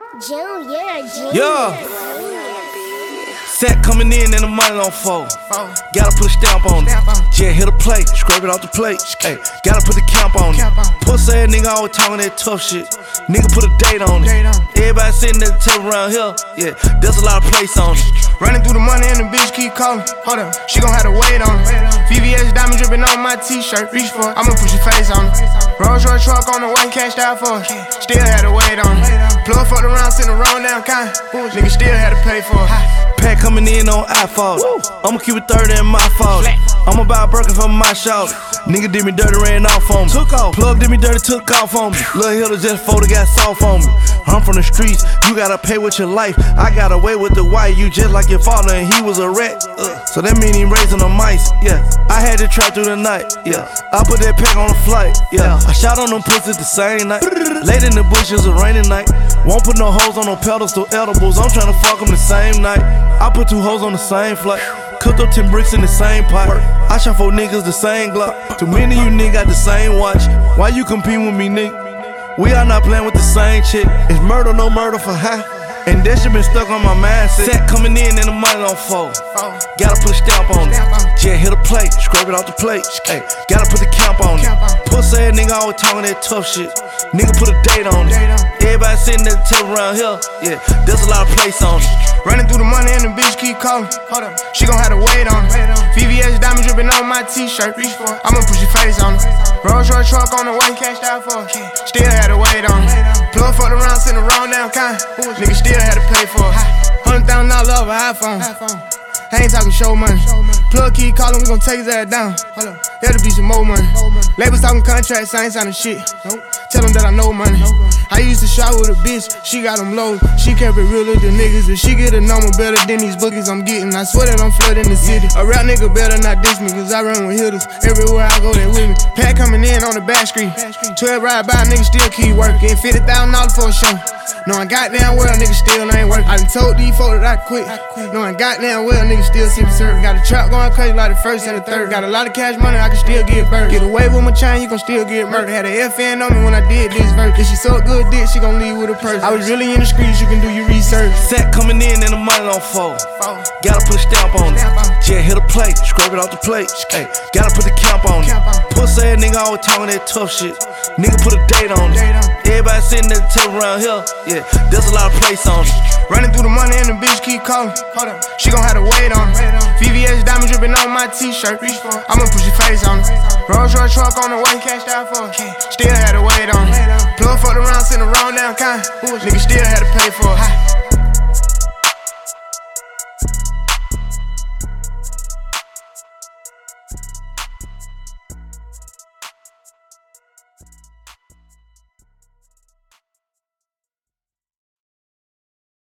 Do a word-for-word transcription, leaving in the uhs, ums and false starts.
Junior, Junior. Yeah. Set coming in and the money on fold. Gotta put a stamp on it. Jet hit a plate, scrape it off the plate. Ay, gotta put the camp on it. Pussy ass nigga always talking that tough shit. Nigga put a date on it. Everybody sitting at the table around here. Yeah, there's a lot of place on it. Running through the money and the bitch keep calling. Hold up, she gon' have to wait on it. V V S diamond dripping on my t-shirt. Reach for it, I'ma put your face on it. Rolls Royce truck on the way, cashed out for it. Still had to wait on it. Plug fucked around, sitting wrong down kind. Nigga still had to pay for it. Pack coming in on iPhone. I'ma keep it thirty in my fault. I'ma buy a Birkin for my shoulder. Nigga did me dirty, ran off on me. Took off. Plug did me dirty, took off on me. Lil' Hitter just folded, got soft on me. I'm from the streets, you gotta pay with your life. I got away with the white, you just like your father, and he was a rat. Uh, so that mean he raising the mice, yeah. I had to trap through the night, yeah. I put that pack on a flight, yeah. I shot on them pussies the same night. Late in the bush, it was a rainy night. Won't put no hoes on no pedestals, edibles. I'm tryna fuck them the same night. I put two hoes on the same flight. Cooked up ten bricks in the same pot. I shot four niggas the same Glock. Too many of you niggas got the same watch. Why you competing with me, nigga? We are not playing with the same chick. It's murder, no murder for high. And that shit been stuck on my mindset. Set coming in and the money on fold. Gotta put a stamp on it. Jet hit a plate, scrape it off the plate. Ay, gotta put the camp on it. Pussy ass nigga always talking that tough shit. Nigga put a date on it. Everybody sitting at the table around here. Yeah, there's a lot of place on it. Running through the money and the bitch keep calling. Hold up, she gon' have to wait on it. V V S diamond dripping on my t-shirt. Reach for it, I'ma put your face on it. Rolls Royce truck on the way, cashed out for it. Still had to wait on it. Plug fucked around, sitting wrong down kind. Nigga still had to pay for it. Hundred thousand dollars off an iPhone. I ain't talking show money. Plug keep calling, we gon' take his ass down. That'll be some more money. Labels talking contracts, I ain't signing shit. Tell them that I know money. I used to shop with a bitch, she got them low. She kept it real with the niggas. If she get a number better than these bookies I'm getting, I swear that I'm flooding the city. A rap nigga better not diss me, cause I run with hitters. Everywhere I go, they with me. Pack coming in on the back street. twelve ride by, niggas still keep working. fifty thousand dollars for a show. Knowing goddamn well, niggas still ain't working. I done told these folks that I quit. Knowing goddamn well, niggas still sippin' syrup. Got a trap going crazy like the first and the third. Got a lot of cash money, I can still get burned. Get away with my chain, you gon' still get murdered. Had a F N on me when I did this verse. If she so good dick, she gon' leave with a purse. I was really in the streets, you can do your research. Set coming in and the money on fold. Gotta put a stamp on it. Jet hit a plate, scrape it off the plate. Ay, gotta put the camp on it. Pussy ass nigga always talking that tough shit. Nigga put a date on it. Everybody sitting at the table around here. Yeah, there's a lot of place on it. Running through the money and the bitch keep calling. Hold up, she gon' have to wait on it. V V S diamond dripping on my t-shirt. Reach for it, I'ma put your face on it. Rolls Royce truck on the way, cashed out for it. Still had to wait on it. Plug fucked around, sitting wrong down kind. Nigga still had to pay for it.